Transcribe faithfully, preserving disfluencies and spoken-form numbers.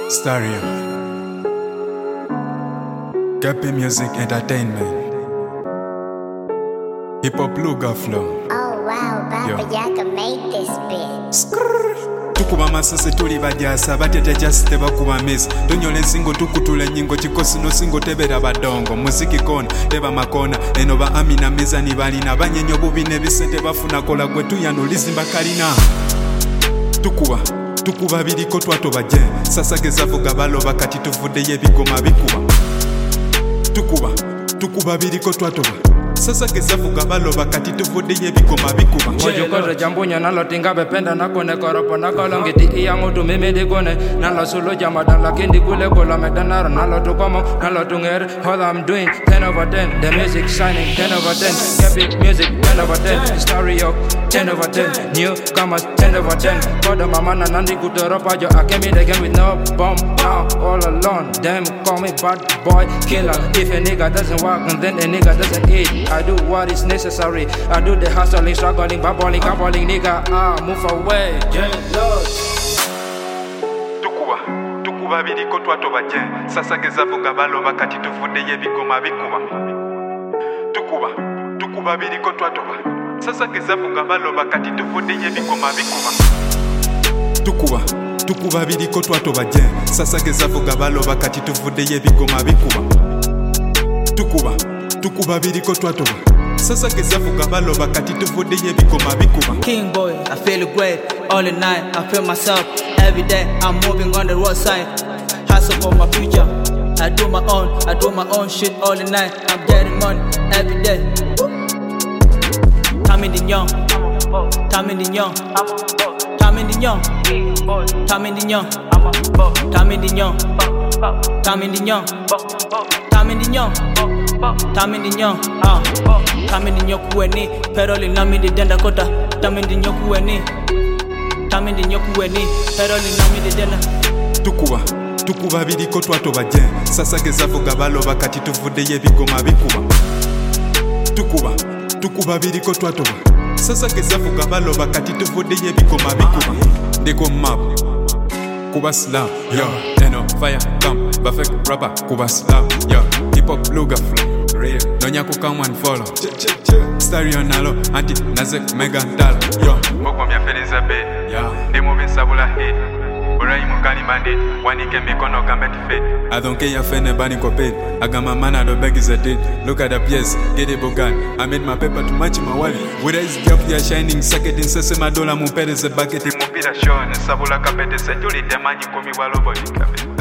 Stereo Gappy Music Entertainment Hip Hop Luga Flow. Oh wow, Baba Yaga made this bit. Tukuba masase tuli bajasa batete just tebakuba miss tonyola ensingo tukutula nyingo kikosi no singo tebera badongo muziki kona teba makona eno ba Amina Mizani balina banyenyo bubi ne bisente bafuna kola gwe tuyano lizimba kalina tukuba tukuba biriko twatoba je sasa gezavuga baloba kati tuvudde yebigoma bikuba tukuba tukuba biriko twatoba sasa gezavuga baloba kati tuvudde yebigoma bikuba mojo kozo jambunya nalo tinga bependa nakone koropo nakolo ngiti iyango tu mimi digone nalo solo jamada lakini kule kola medanaro nalo tu komo nalo tu ngere all I'm doing ten over ten the music shining ten over ten epic music ten over ten stereo ten over ten newcomers ten over ten koda mama na nandi kutoropa jo I came in the game with no bomb now all alone them call me bad boy killer if a nigga doesn't work and then a nigga doesn't eat I do what is necessary. I do the hustling, struggling, babbling, babbling, nigga. Ah, move away. Yeah, Lord. Tukuba, tukuba biriko twatoba je. Sasa gezavuga baloba kati tuvudde yebigoma bikuba. Tukuba, tukuba biriko twatoba. Sasa gezavuga baloba kati tuvudde yebigoma bikuba. Tukuba, tukuba biriko twatoba je. Sasa gezavuga baloba kati tuvudde yebigoma bikuba. Tukuba. Tukuba biriko twatoba sasa gezavuga baloba kati tuvudde yebigoma bikuba. King boy, I feel great all the night. I feel myself every day. I'm moving on the road side. Hustle for my future. I do my own, I do my own shit all the night. I'm getting money every day. Tommy the young, Tommy the young, Tommy the young, Tommy the young, Tommy the young, Tommy the young, Tommy the young. Tamindi nyo, ah, tamindi nyo kuweni, peroli namindi denda kota, tamindi nyo kuweni, tamindi nyo kuweni, peroli namindi denda. Tukuba, tukuba biriko twatoba je, sasa gezavuga baloba kati tuvudde yebigoma bikuba. Tukuba, tukuba biriko twatoba, sasa gezavuga baloba kati tuvudde yebigoma bikuba. Ndiko map, kuba slam, yo, eno fire come, perfect rapper, kuba slam, yo, hip hop luga flow. Nonya come and follow Stereo nalo anti nazek mega ndala yo moko mya feliza be ya ndimo besabula hit Orai mukani bandit wanike mikono gambet fit I don't care ya fene bani kopet agama mana do beg is a did look at the pièce get it bogan I made my paper to match my wallet with his job ya shining socket in sesema dollar mu pere ze bucket mu pira show ne sabula kapete se juli temanyi komi walobo dikabe